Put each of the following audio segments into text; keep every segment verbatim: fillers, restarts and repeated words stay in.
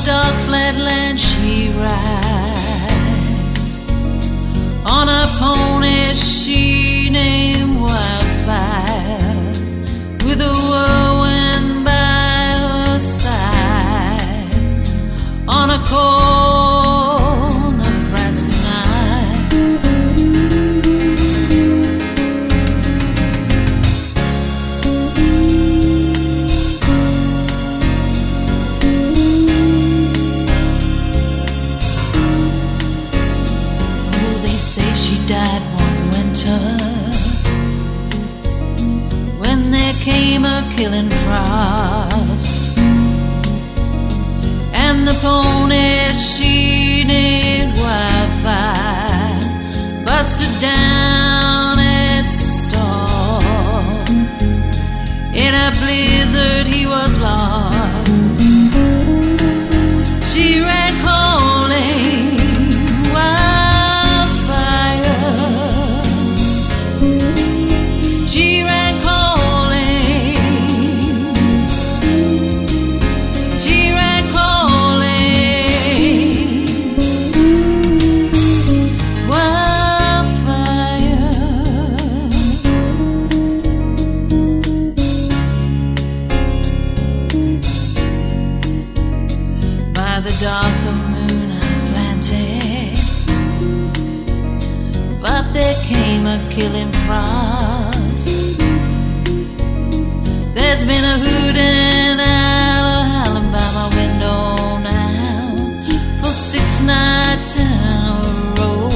dark flatland she rides, on a pony she named Wildfire, with a whirlwind by her side, on a cold Nebraska night. Oh, they say she died one winter, when there came a killing frost, and the pony she named Wildfire busted down its stall. In a blizzard he was lost. She ran calling Wildfire. She ran calling. She ran calling Wildfire. By the dark of moon I planted, but there came a killing frost. There's been a hooting owl howling by my window now for six nights in a row.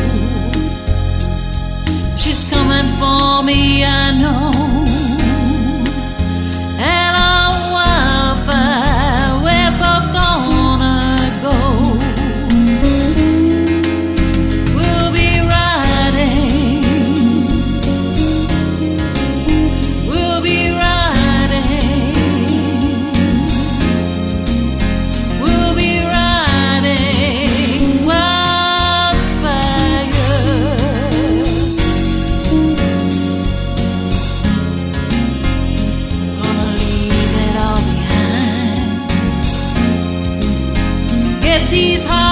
She's coming for me, I know, and our Wildfire, we're both gonna go. We'll be riding, we'll be riding, we'll be riding Wildfire. Gonna leave it all behind, get these hard